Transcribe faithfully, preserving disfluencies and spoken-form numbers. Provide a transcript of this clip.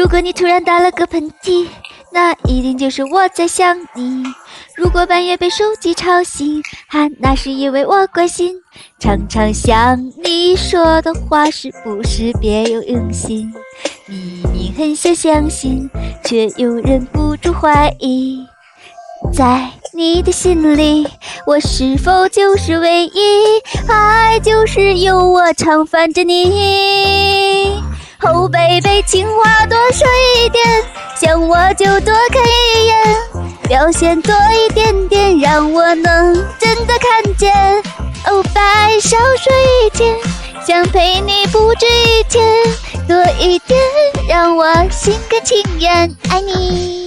如果你突然打了个喷嚏，那一定就是我在想你。如果半夜被手机吵醒，哈，那是因为我关心。常常想你说的话是不是别有用心？明明很想相信，却又忍不住怀疑。在你的心里，我是否就是唯一？爱就是有我常烦着你。Oh baby， 情话多说一点，想我就多看一眼，表现多一点点，让我能真的看见。Oh bye， 少说一点，想陪你不止一天，多一点，让我心甘情愿爱你。